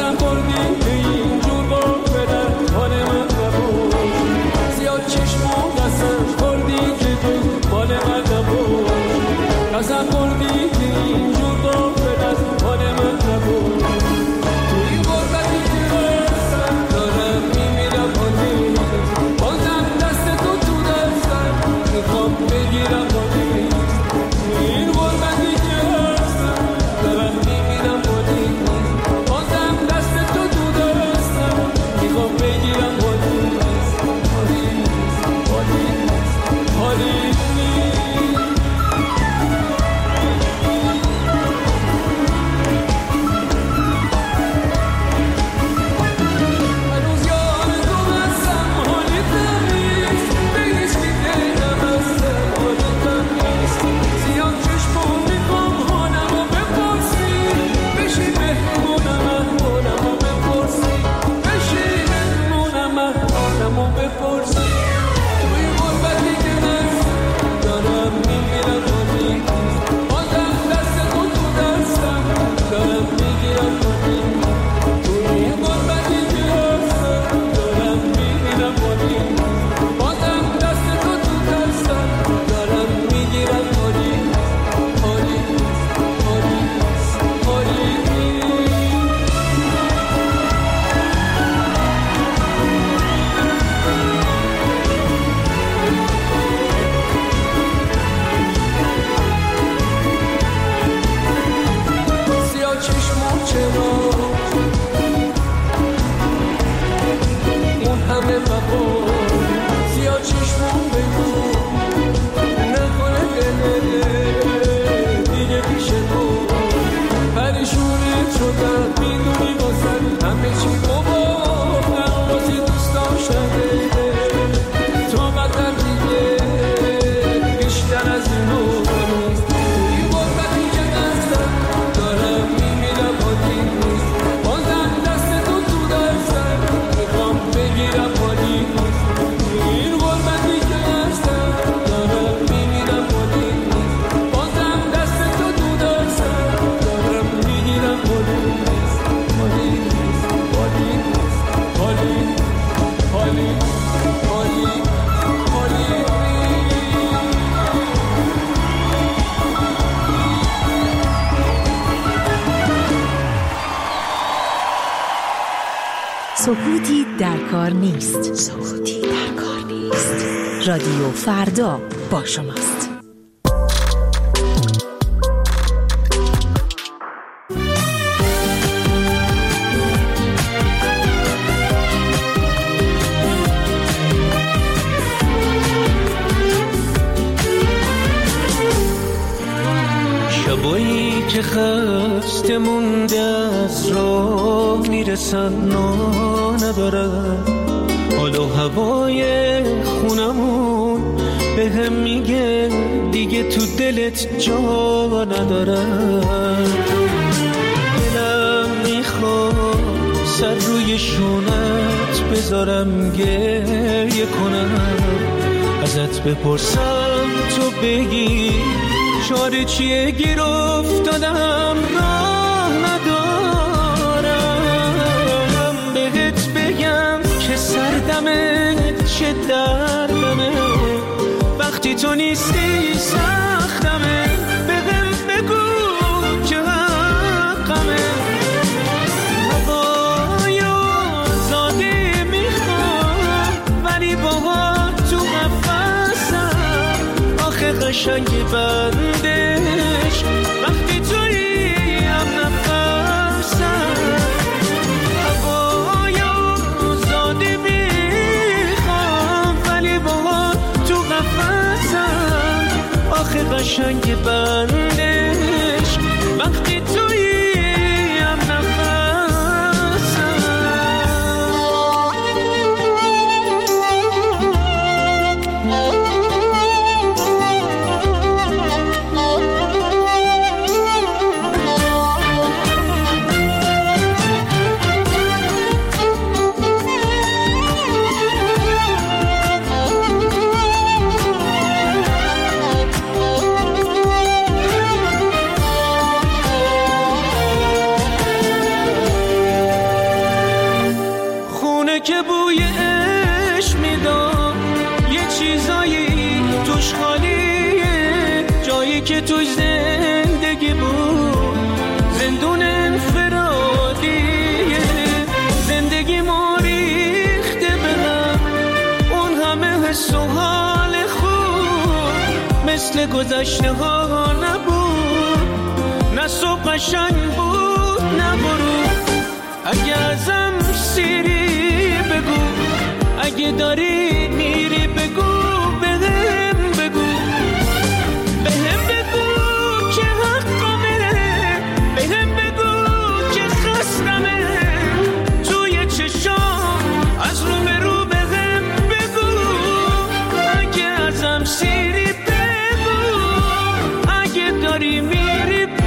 قسم خوردی که اینجور با پدر حال من نبود زیاد چشمو قسم خوردی که تو مال من نبود قسم خوردی که اینجور با پدر حال من نبود توی غربتی که هستم دارم میمیرم حالی بازم دست تو تو دستم میخوام بگیرم حالی این غربتی که هستم دارم میمیرم حالی بازم دست تو تو دستم میخوام بگیرم حالی حالی سکوتی در کار نیست. سکوتی در کار نیست. رادیو فردا با شماست. شبایی که خسته مونده از راه میرسن ندارم حالا هوای خونمون به هم میگه دیگه تو دلت جا ندارم دلم میخواد سر روی شونت بذارم گریه کنم ازت بپرسم تو بگی چاره چیه گیر افتادم راه ندارم بهت بگم که سردمه چه دردمه وقتی تو نیستی سختمه بهم بگو که حقمه هوای آزادی میخوام ولی باهات تو قفسم آخه قشنگ بندش وقتی توی هم نفسم هوای آزادی میخوام ولی باهات تو قفسم آخه قشنگ بندش وقتی توی هم نفسم گذشته ها نبود، نه صبح قشنگ بود نه غروب. اگه ازم سیری بگو، اگه داری میری بگو، بهم بگو، بهم بگو که حقمه، بهم بگو که خستمه. توی چشام از رو به رو بهم بگو، اگه ازم سیری بگو، اگه داری میری بگو.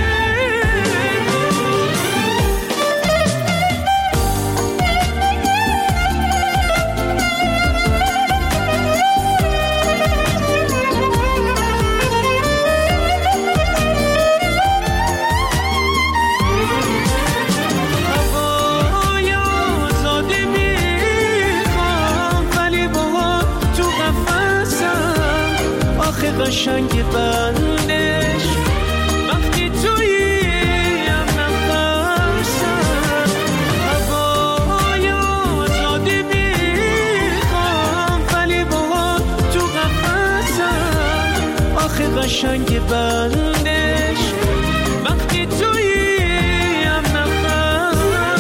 قشنگ بندش وقتی تویم نفسم، هوای آزادی میخوام ولی با تو قفسم. آخه قشنگ بندش وقتی تویم نفسم.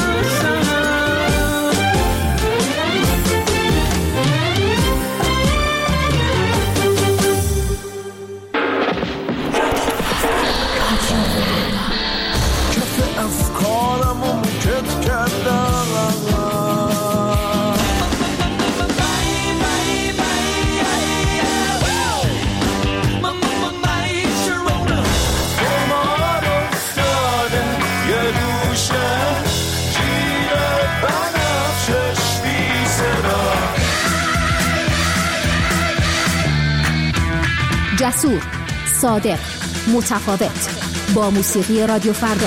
جسور، صادق، متفاوت، با موسیقی رادیو فردا.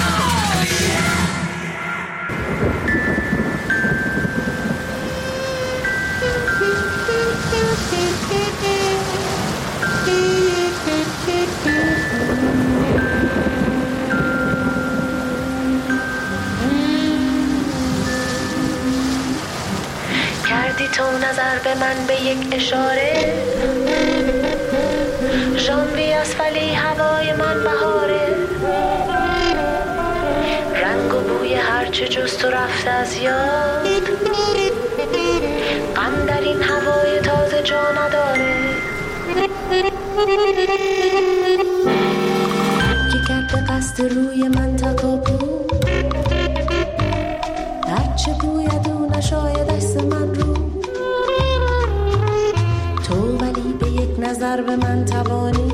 کردی تو نظر به من به یک اشاره، ژانویه است ولی هوای من بهاره. رنگ و بوی هرچه جز تو رفته از یاد، غم در این هوای تازه جا نداره. که کرده قصد روی من تکاپو، هرچه بوید او نشاید دست من رو. تو ولی به یک نظر به من توانی،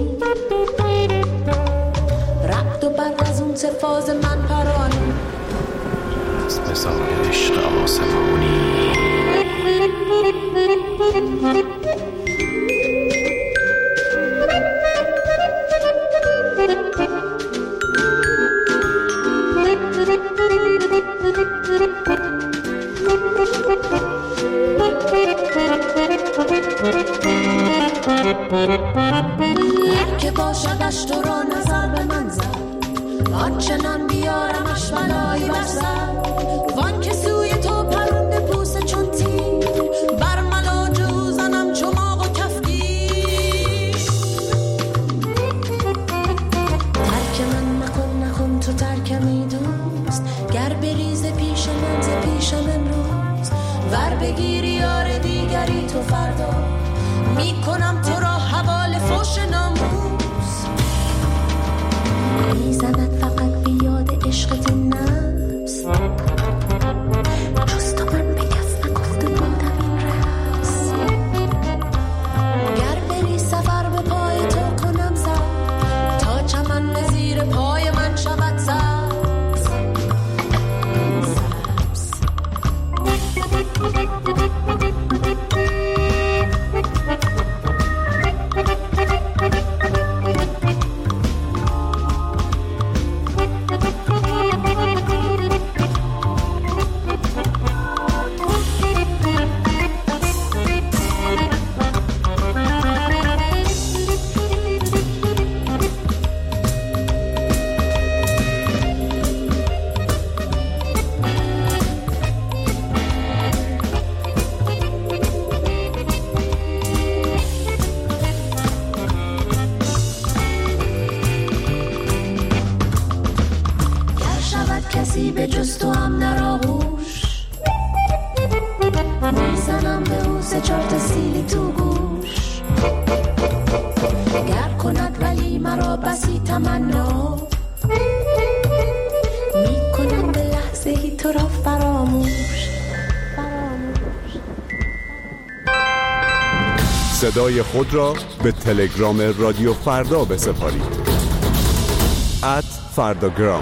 ربط و برق از اون سفاز من پرانی. از بزار عشق آسمانی که باشدش تو را نظر به من زد، آنچنان بیارمش بلایی بر سر. وان که سوی تو پرنده بوسه چون تیر، بر ملاجو زنم چماق و کفگیر. ترک من نکن تو ترکمی دوست، گر بریز پیش من ز پیش من روز. ور بگیری یار دیگری تو فردا، میکنم تو را حوال فوش ناموس. میزند فقط بیاد عشقت نفس، جز تو من به کس نگفته بودم این رقص. گر بری سفر به پای تو کنم سر، تا چمن به زیر پای من شود سبز. کسی به جز تو هم در آغوش، میزنم به او 3-4 سیلی تو گوش، گر کند ولی مرا بسی تمنا، میکنم به لحظه ای تو را فراموش. صدای خود را به تلگرام رادیو فردا بسپارید. @فرداگرام.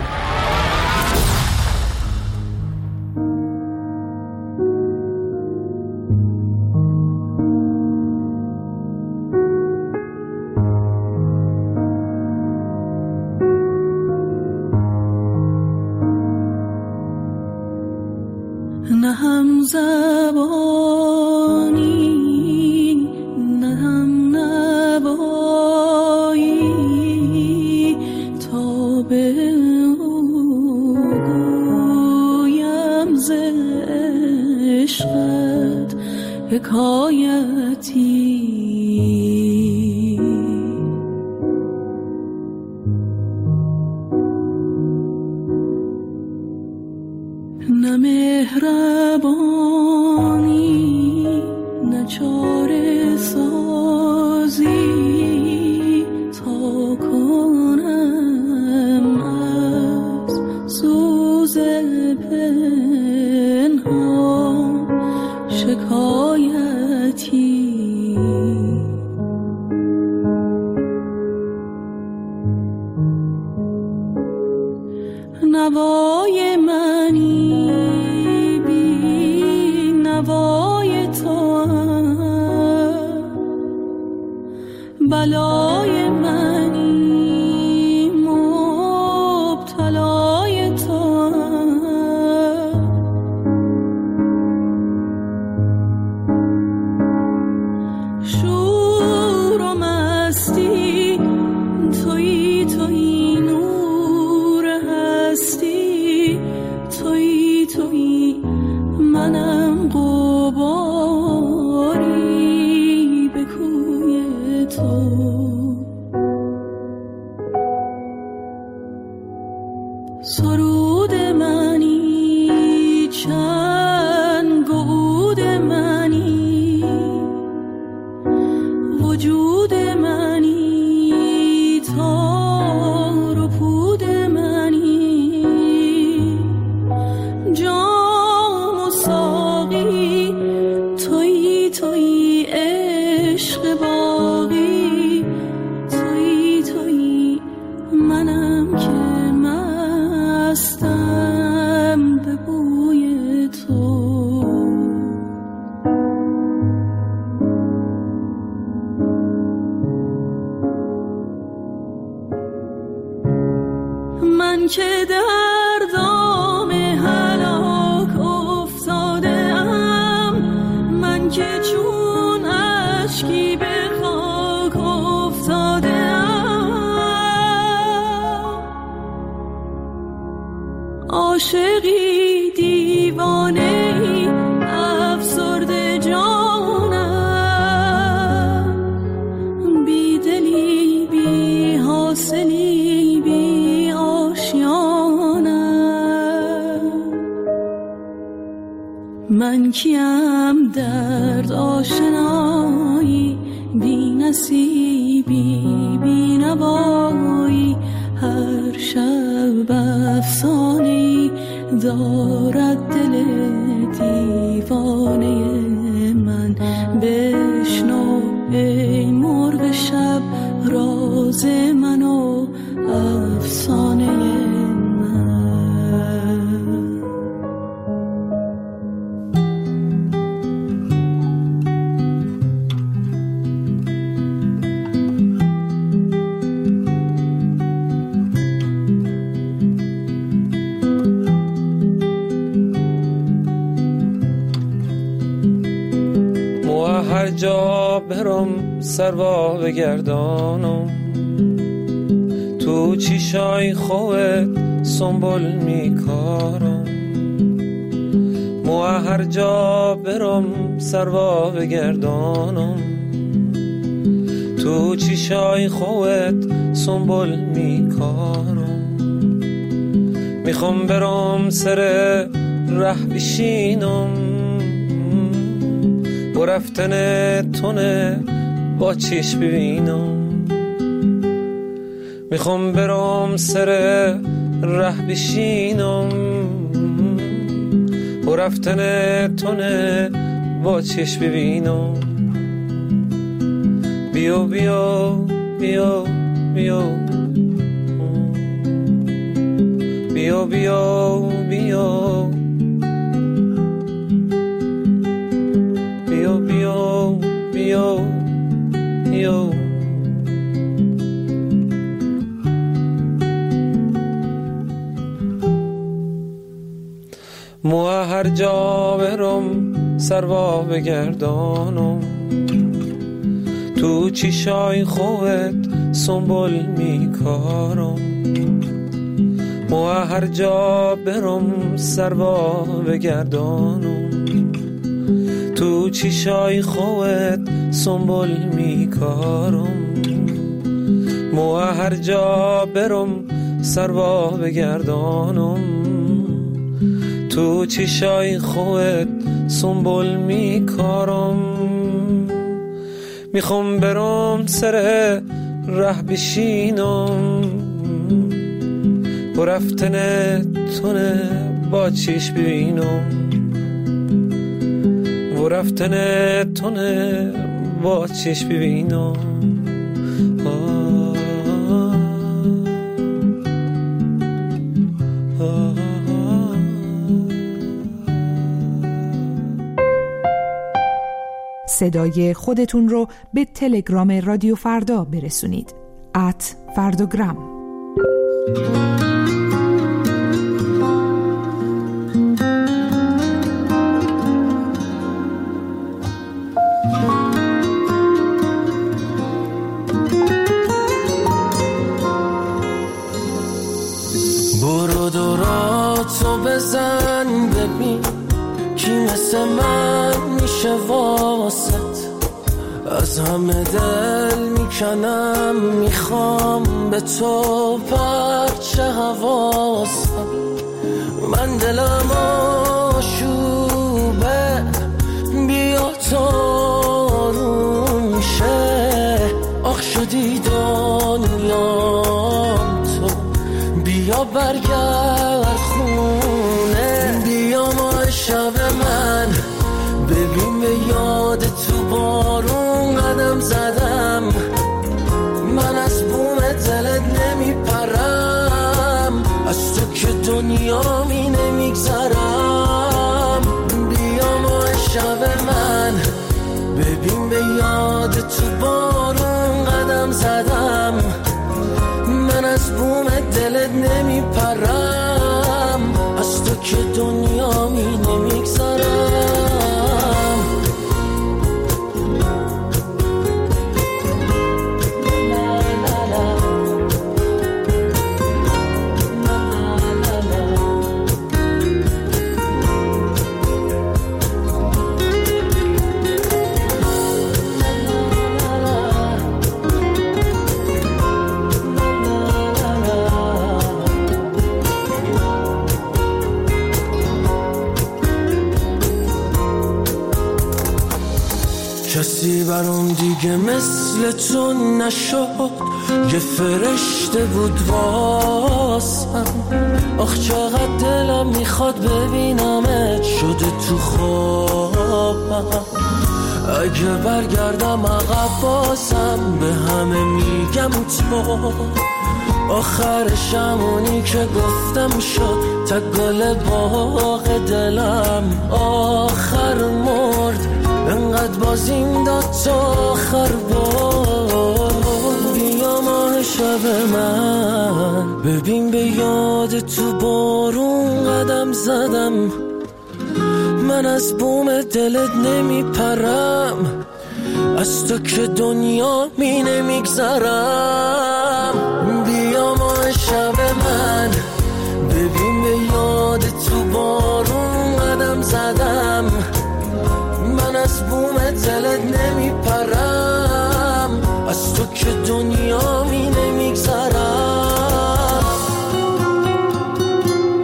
نه هم زبانی نه هم نوایی، تا به او گویم ز عشقت حکایتی. نه مهربانی نه چاره سازی، تا کنم از سوز پنهان شکایتی. نوای منی بی نوای تو هم، بلای منی مبتلای تو هم. شور و مستی تویی تویی، نور هستی تویی تویی، منم غباری به کوی تو. سرود منی چند گود منی، وجود منی تار و پود منی، جام و ساقی تویی تویی، عشق باقی تویی تویی، منم که مستم به بوی تو. من که در دام هلاک افتادم، من که چون اشکی به خاک افتادم، عاشقی دیوانه ای افسرده جانم، بی دلی بی حاصلی بی آشیانم. من کیم درد آشنایی، بی نصیبی بی نوایی، هر شب افسانه‌ای دارد دل دیوانه من. بشنو ای مرغ شب راز من و افسانه من. هر جا برم سروا بگردانم، تو چیشای خوت سنبول میکارم. مو هر جا برم سروا بگردانم، تو چیشای خوت سنبول میکارم. میخوام برام سر ره بشینم و رفتن تونه با چشم ببینم. میخوام برام سر ره بشینم و رفتن تونه با چشم ببینم. بیا بیا بیا بیا بیا بیا بیا بیا بیا بیا بیا. مو هر جا برم سروا بگردانم، تو چیشای خوبت سنبول میکارم. مو هر جا برم سروا بگردانم، تو چیشای خوبت سنبول میکارم. مو هر جا برم سروا بگردانم، تو چیشای خوبت سنبول میکارم. میخوام برم سر ره بشینم و رفتن تونه با چشم ببینم و رفتن تونه با چشم ببینم. صدای خودتون رو به تلگرام رادیو فردا برسونید. @فردوگرام. برو دوراتو بزن ببین کی مثل من میشه واسط. از همه دل میکنم میخوام به تو پرچه حواسم. من دلم آشوبه بیا تارون شه. آخ شدی دنیام تو بیا برگرد خونه. بیا ما شب من ببین به یاد تو بارون قدم زدم. من از بوم دلت نمیپرم، از تو که دنیا می نمیگذرم. بیا ما شب من ببین به یاد تو بارون قدم زدم. من از بوم دلت نمیپرم، از تو که دنیا می نمیگذرم. کسی برام دیگه مثل تو نشد، یه فرشته بود واسم. آخ چقدر دلم میخواد ببینمت شده تو خوابم. اگه برگردم عقب بازم به همه میگم تو آخرشم اونی که گفتم شد تا گل باغ دلم آخر مرد. انقدر بازیم داد تا آخر بار. بیا ماه شب من ببین به یاد تو بارون قدم زدم. من از بوم دلت نمیپرم، از تو که دنیا می نمیگذرم. بیا ماه شب من ببین به یاد تو بارون قدم زدم. من از بوم دلت نمیپرم، از تو که دنیا می نمیگذرم.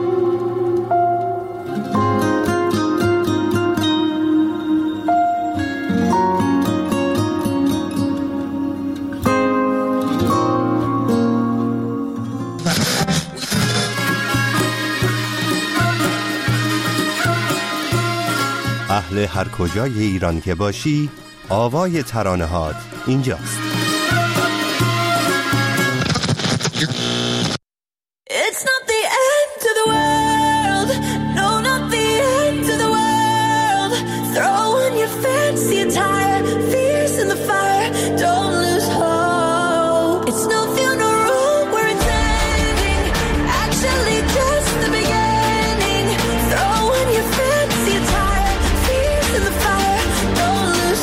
اهل هر کجای ایران که باشی، آوای ترانه‌هات اینجاست. It's not the end of the world, no, not the end of the world. Throw on your fancy attire, fierce in the fire, don't lose hope. It's no funeral, we're attending, actually just the beginning. Throw on your fancy attire, fierce in the fire, don't lose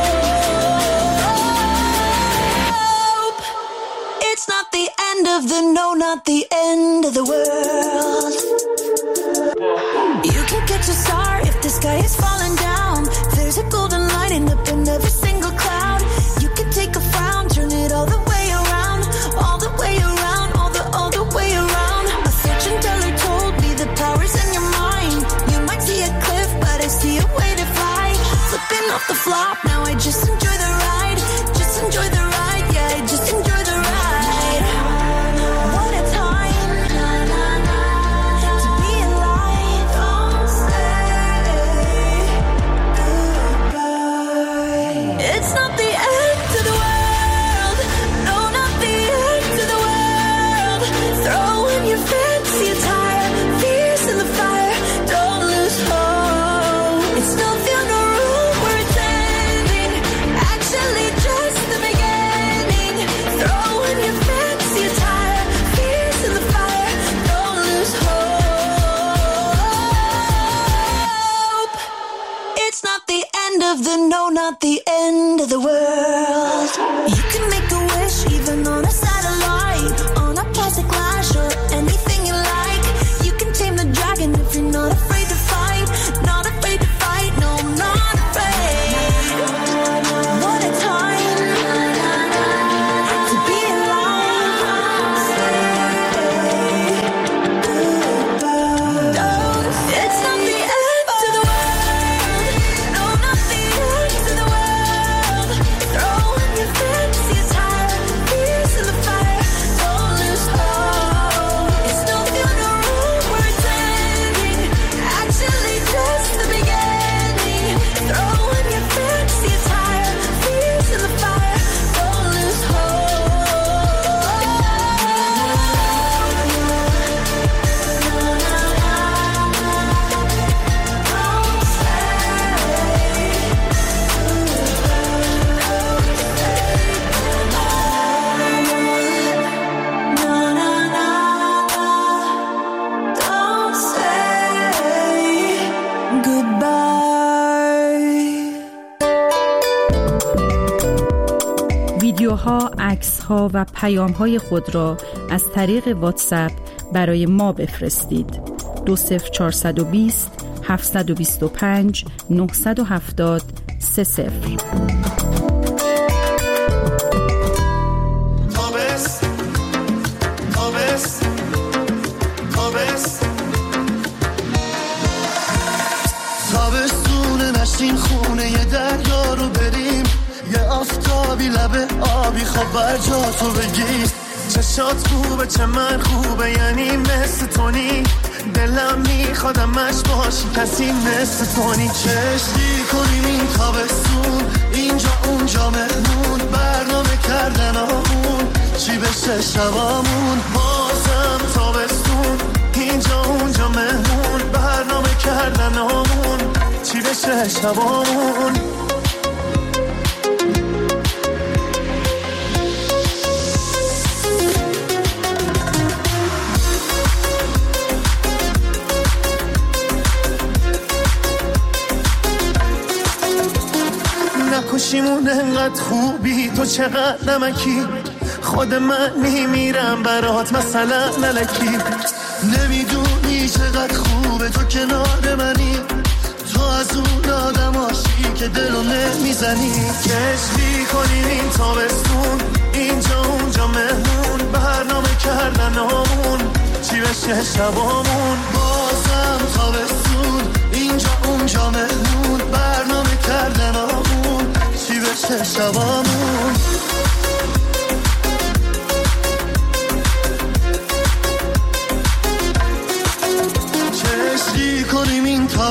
hope. It's not the end of the, no, not the end of the world. You can catch a star if the sky is falling down. There's a golden lighting up in every single cloud. You can take a frown, turn it all the way around, all the way around, all the way around. A fortune teller told me the power's in your mind. You might see a cliff, but I see a way to fly. Flipping off the flop, now I just enjoy the ride. Just enjoy the ride, yeah, I just enjoy the ride. What a time to be alive. Don't say goodbye. It's not the end of the world, no, not the end of the world. Throw in your fancy attire, fierce in the fire, don't lose hope. It's no funeral, we're attending, actually just the beginning. Throw in your fancy attire, fierce in the fire, don't lose hope. It's not the end of the, no, not the end of the world. You can make a wish even on a satellite, on a plastic lash or anything you like. You can tame the dragon if you're not afraid to fight. Not afraid to fight, no, I'm not afraid. What a time to be alive. Say goodbye. It's not the end of the world, no, not the end of the world. Throw in your fancy attire, fierce in the fire, don't lose hope. It's no funeral, we're attending, actually just the beginning. Throw in your fancy attire, fierce in the fire, don't lose Don't say goodbye. ویدیوها، عکس‌ها و پیام‌های خود را از طریق واتساپ برای ما بفرستید. 20420 725 970 30. تابستونه نشین خونه یه دریا رو بریم، یه آفتابی لبه آبی خواب بر جا تو بگیر. چشات خوبه چه من خوبه، یعنی مثل تونی، دلم میخوادمش باشی کسی مثل تونی. چشتی کنیم این تابستون، اینجا اونجا مهمون، برنامه کردن آمون چی بشه شبامون. بازم تابستون، اینجا اونجا مهمون، برنامه کردن آمون چی بشه شبامون. نکشیمون انقدر خوبی، تو چقدر نمکی، خود من میمیرم برات مثلا نلکی. نمیدونی چقدر خوبه تو کنار منی، تو از اون آدماشی که دلو نمیزنی. کشتی کنیم این تابستون، اینجا اونجا مهمون، برنامه کردن آمون چی بشه شبامون. بازم تابستون، اینجا اونجا مهمون، برنامه کردن آمون چی بشه شبامون.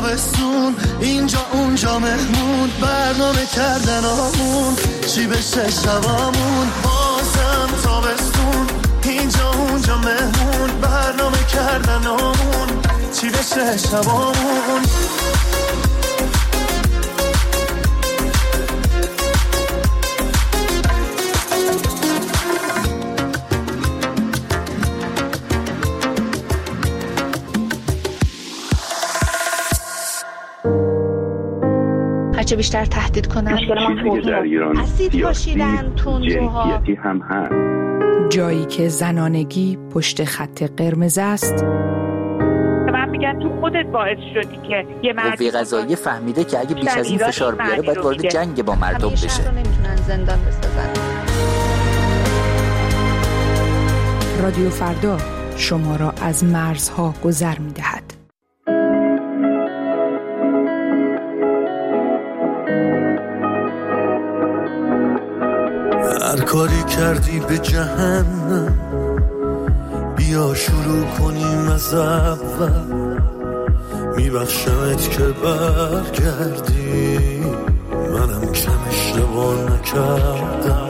تابستون اینجا اونجا مهمون، برنامه کردن آمون چی بشه شبامون. بازم تابستون اینجا اونجا مهمون، برنامه کردن آمون چی بشه شبامون. هرچه بیشتر تهدید کنن چیزی که در ایران سیاسی جنسیتی هم هست. جایی که زنانگی پشت خط قرمز است. من میگم تو خودت باعث شدی که یه قوه قضاییه فهمیده که اگه بیش از این فشار بیاره باید وارد جنگ با مردم بشه. همیشه رو نمیتونن زندان بسازن. رادیو فردا شما را از مرزها گذر می‌دهد. هر کاری کردی به جهنم، بیا شروع کنیم از اول. میبخشمت که برگردی، منم کم اشتباه نکردم.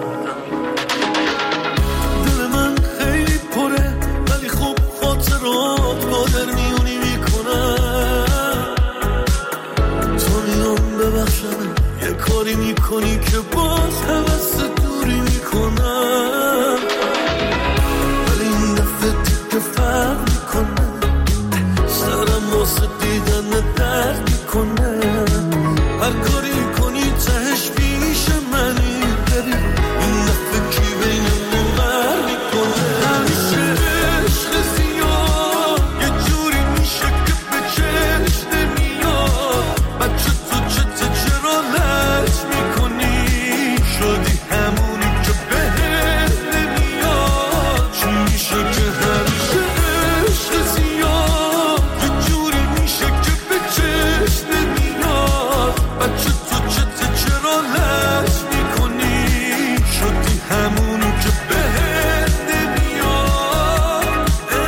دل من خیلی پره ولی خوب خاطرات قادر میونی میکنم. تو میام ببخشمت یه کاری میکنی که باز حوث دوری میکنم، ولی این دفعه دیگه فرق میکنه، سرم واسه دیدن درد میکنه. هر کاری کنی تهش پیش منی، ببین این دفعه کی بینمون بر میکنه. همیشه عشق زیاد یه جوری میشه که به چشم نمیاد. بچه تو چته چرا لج میکنی، شدی همونی که بهت نمیاد. چی میشه که همیشه عشق زیاد یه جوری میشه که به چشم نمیاد. بچه تو چته چرا لج میکنی، شدی همونی که بهت نمیاد.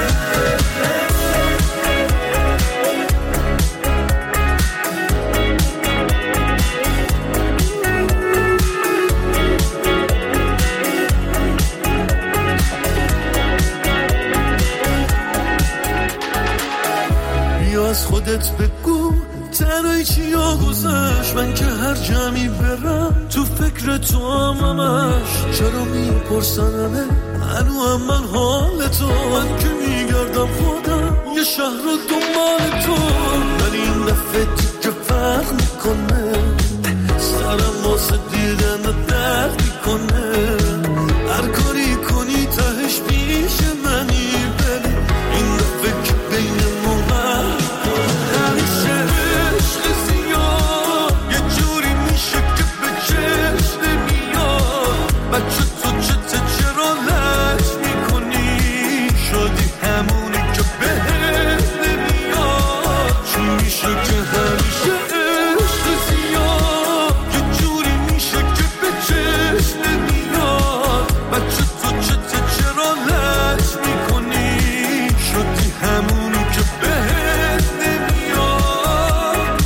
بیا از خودت بگو تنهایی چیا گذشت. من که هر جمعی برم تو فکر تو همش. چرا میپرسنمه هنو هم من حال تو، من که میگردم خودم یه شهر رو دنبال تو. ولی این دفعه دیگه فرق میکنه، سرم واسه دیدن درد میکنه. هر کاری کنی تهش پیش منی، ببین این دفعه که بینمون بر میکنه. همیشه عشق زیاد یه جوری میشه که به چشم نمیاد. بچه تو چته چرا لج میکنی، شدی همونی که بهت نمیاد. چی میشه که همیشه عشق زیاد یه جوری میشه که به چشم نمیاد. بچه تو چته چرا لج میکنی، شدی همونی که بهت نمیاد.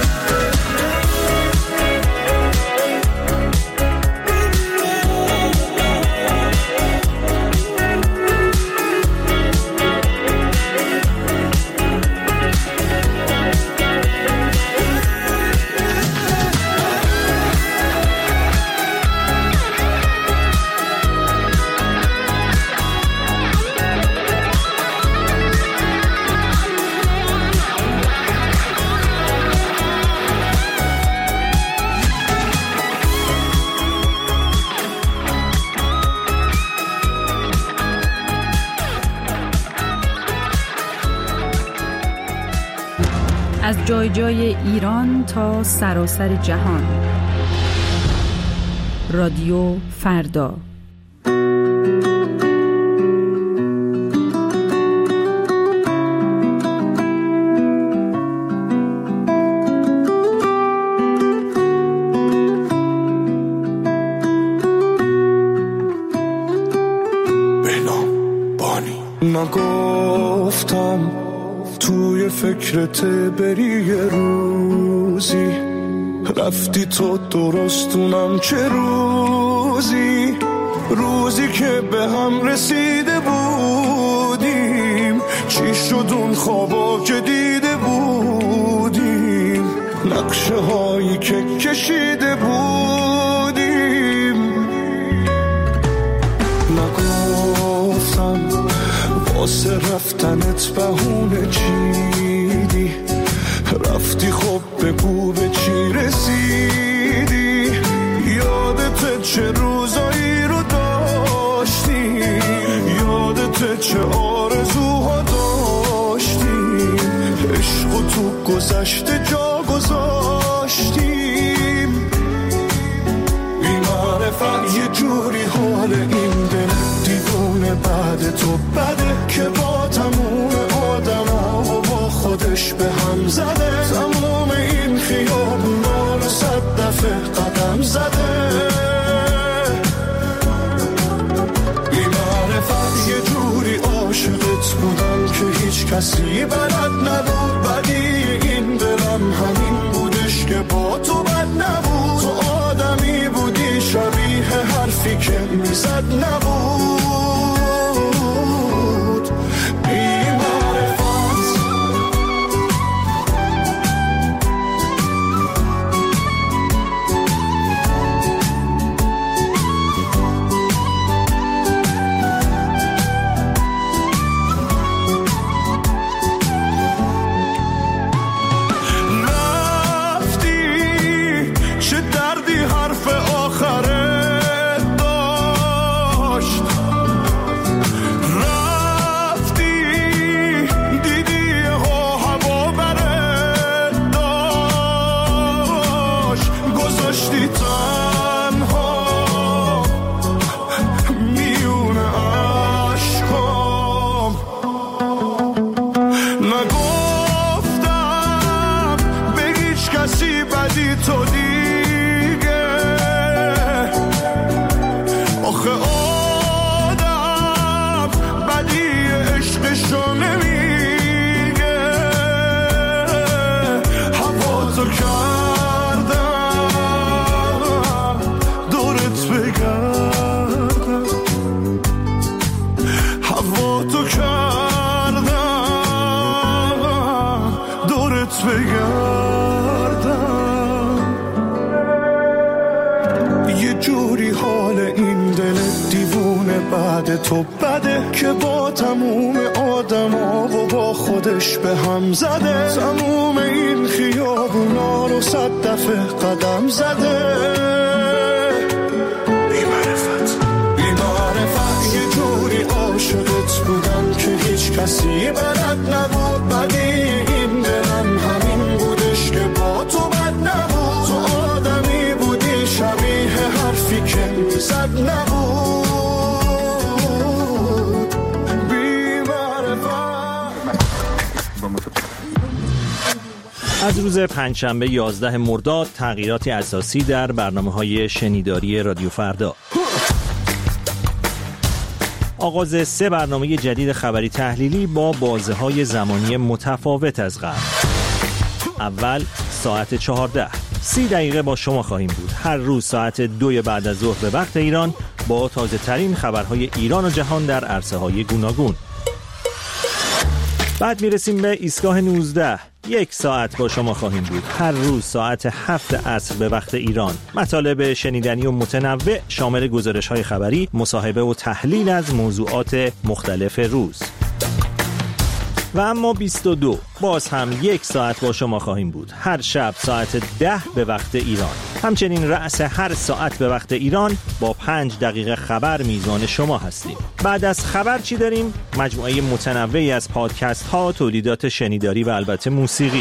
از جای جای ایران تا سراسر جهان. رادیو فردا. بنام بانی نگفتم توی فکرت بری یه روزی، رفتی تو درستونم چه روزی که به هم رسیده بودیم، چی شد اون خوابا که دیده بودیم، نقشه هایی که کشیده بودیم. نگفتم واسه رفتنت بهونه چیدی، رفتی خب بگو به چی رسیدی، یادت چه روزایی رو داشتی، یادت چه آرزوها داشتیم، عشقو تو گذشته جا گذاشتیم. بی‌معرفت یه جوری حال این دل دیوونه بعد تو بده که با تموم آدما و با خودش به هم زده، تموم این خیابونا رو 100 دفعه قدم زده. بی‌معرفت یه جوری عاشقت بودم که هیچ کسی بلد نبود، بدی این دلم همین بودش که با تو بد نبود، تو آدمی بودی شبیه حرفی که میزد نبود. تو بده که با تموم آدما و با خودش به هم زده، تموم این خیابونا رو 100 دفعه قدم زده. بی‌معرفت یه جوری عاشقت بودم که هیچ کسی بلد نبود، بدی این دلم همین بودش که با تو بد نبود، تو آدمی بودی شبیه حرفی که میزد نبود. از روز پنجشنبه 11 مرداد تغییراتی اساسی در برنامه‌های شنیداری رادیو فردا. آغاز 3 برنامه جدید خبری تحلیلی با بازه‌های زمانی متفاوت از قبل. اول ساعت 14 30 دقیقه با شما خواهیم بود. هر روز ساعت 2 بعد از ظهر به وقت ایران با تازه ترین خبرهای ایران و جهان در عرصه‌های گوناگون. بعد میرسیم به ایستگاه 19. 1 ساعت با شما خواهیم بود. هر روز ساعت 7 عصر به وقت ایران. مطالب شنیدنی و متنوع شامل گزارش‌های خبری، مصاحبه و تحلیل از موضوعات مختلف روز. و اما 22 باز هم 1 ساعت با شما خواهیم بود. هر شب ساعت 10 به وقت ایران. همچنین رأس هر ساعت به وقت ایران با 5 دقیقه خبر میزان شما هستیم. بعد از خبر چی داریم؟ مجموعه متنوعی از پادکست ها، تولیدات شنیداری و البته موسیقی.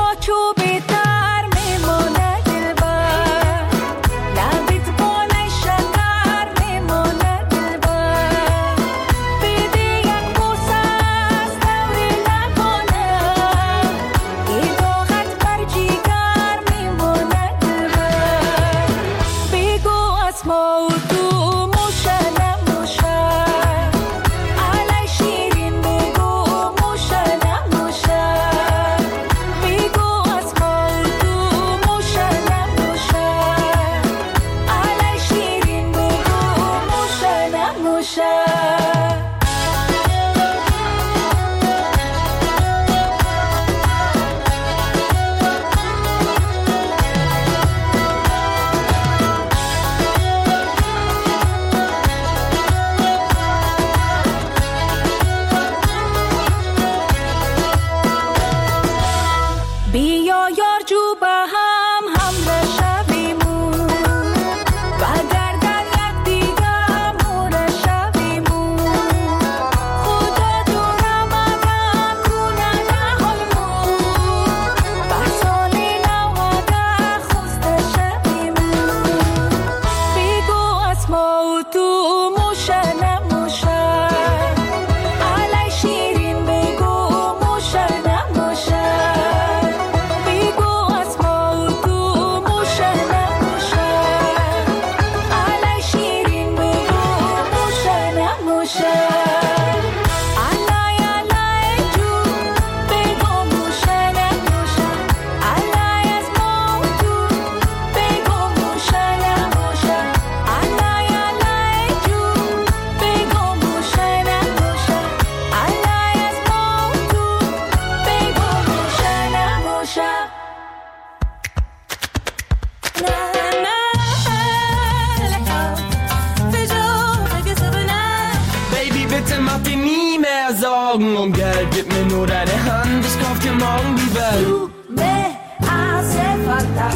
Sorgen um Geld, gib mir nur deine Hand, ich kauf dir morgen die Welt. Tu me hace falta,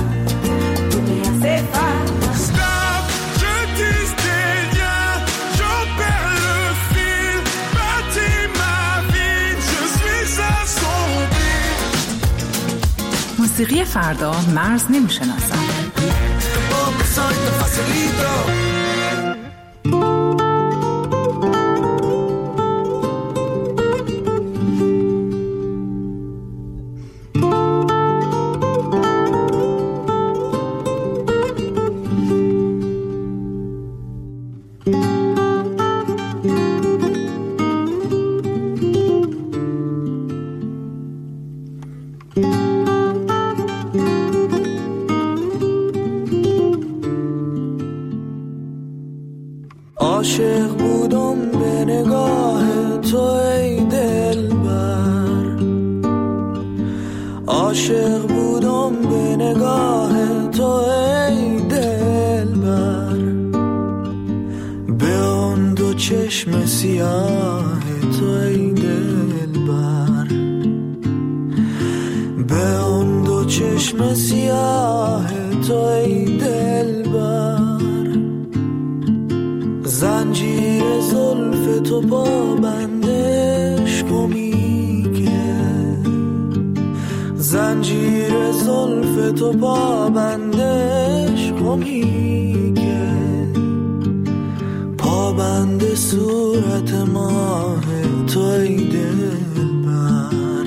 tu me hace falta. Stop, je tisse des liens, j'en perds le fil, bâtis ma vie, je suis assombri. موسیقی فردا مرز نمیشناسد. عاشق بودم به نگاه تو ای دلبر، عاشق بودم به نگاه تو ای دلبر، به آن دو چشم سیاه تو ای دلبر، به آن دو چشم سیاه تو ای دلبر، زنجیر زلف تو پابندش میگه، زنجیر زلف تو پابندش میگه، پابند صورت ماه تو ای دلبر،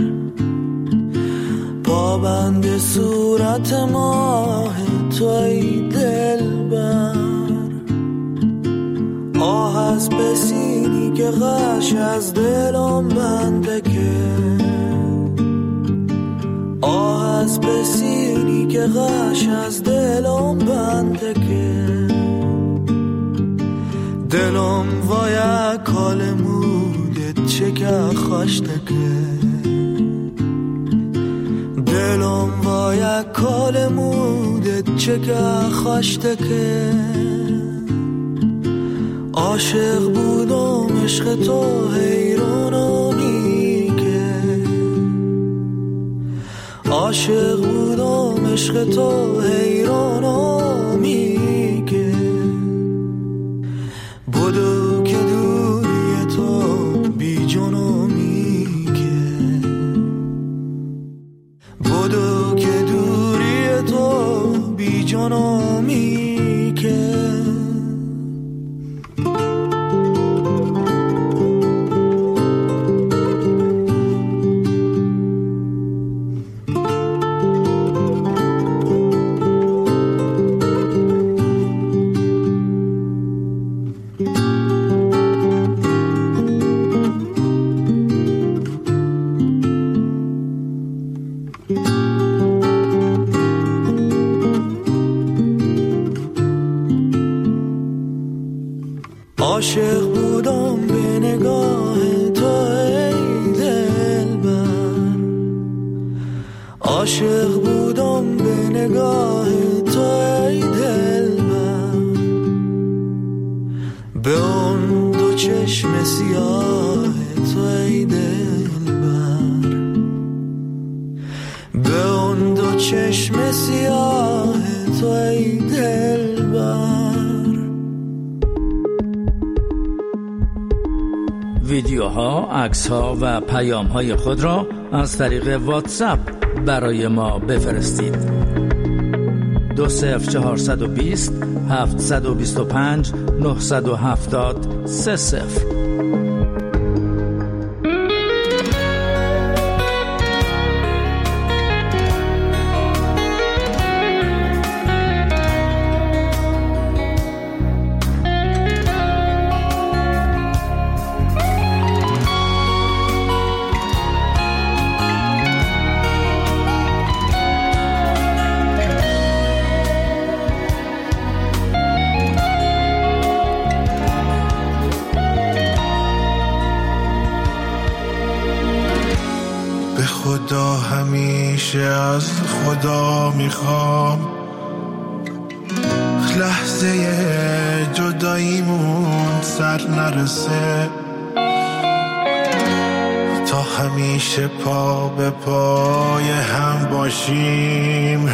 پابند صورت ماه تو ای دلبر، آه از بسینی که غش از دلم بنده که، آه از بسینی که غش از دلم بنده که، دلم وای کال مودت چه که خوشته که، دلم وای کال مودت چه که خوشته که، عاشق بودم عشق تو حیرانو میگه، عاشق بودم عشق تو حیرانو میگه، بدو که دوری تو بی جنو میگه، بدو کنمی که عاشق بودم به نگاه تو ای دلبر، عاشق بودم به نگاه تو ای دلبر، به اون دو چشم سیاه تو ای دلبر، به اون دو چشم سیاه تو ای دلبر. ویدیوها، عکس‌ها و پیام‌های خود را از طریق واتساپ برای ما بفرستید. 20420 725 970 30. خدا همیشه از خدا میخوام لحظه جداییمون سر نرسه، تا همیشه پا به پای هم باشیم،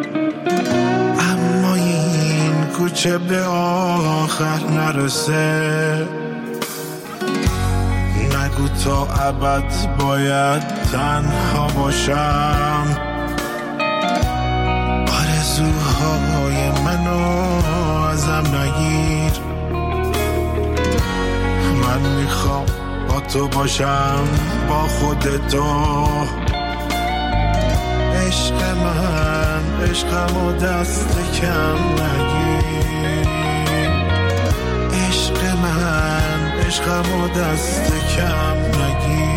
اما این کوچه به آخر نرسه. نگو تا ابد باید تنها باشم، آرزوهای منو ازم نگیر، من میخوام با تو باشم، با خودتو. عشق من عشقمو دست کم نگیر، عشق من عشقمو دست کم نگیر.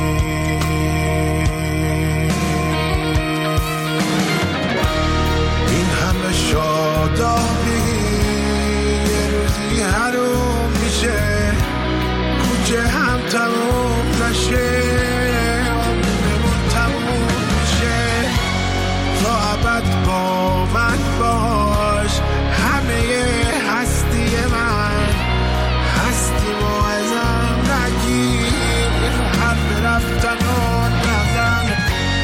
این همه شادابی یه روزی حروم میشه، کوچه هم تموم نشه، عمرمون تموم میشه. تا ابد با من باش، همه هستی من، هستی و ازم نگیر، حرف رفتن و نزن.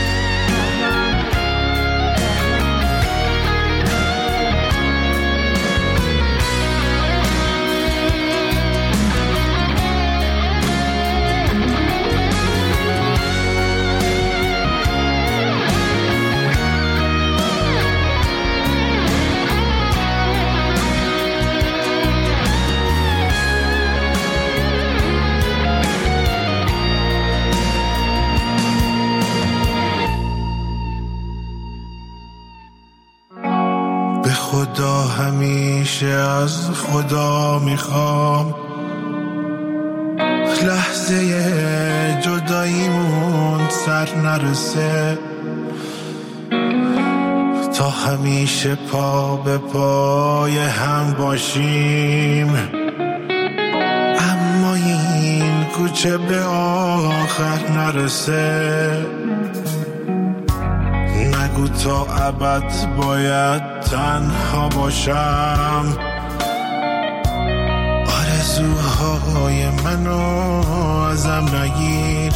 خدا همیشه از خدا میخوام لحظه جداییمون سر نرسه، تا همیشه پا به پای هم باشیم، اما این کوچه به آخر نرسه. نگو تا ابد باید تنها باشم، آرزوهای منو ازم نگیر،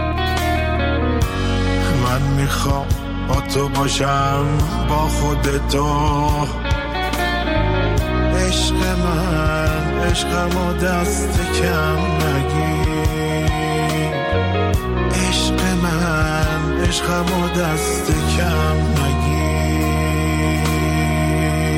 من میخوام با تو باشم، با خودتو. عشق من عشقمو دست کم نگیر، عشق من عشقمو دست کم نگیر.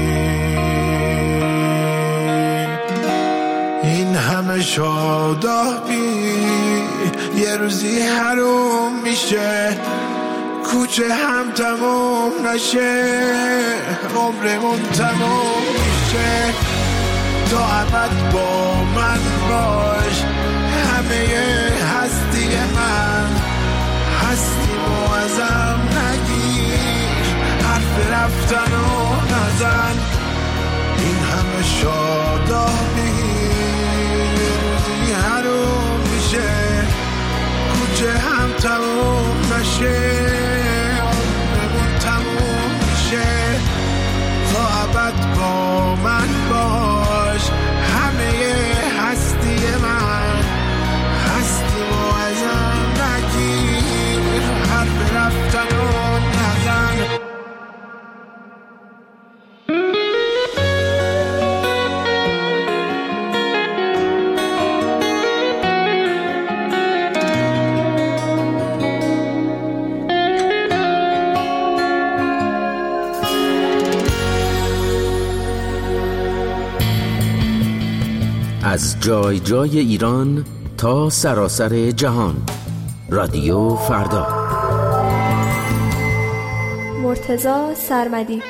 همه شادابی یه روزی حروم میشه، کوچه هم تموم نشه، عمرمون تموم میشه. تا ابد با من باش، همه هستی من، هستیمو ازم نگیر، حرف رفتن و نزن. این همه شادابی یه روزی حروم میشه، کوچه هم تموم نشه، عمرمون تموم میشه. تا ابد با من باش، همه هستی من، هستیمو ازم نگیر، حرف رفتن و نزن. از جای جای ایران تا سراسر جهان، رادیو فردا. مرتضی سرمدی.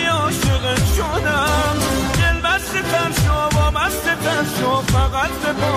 فقط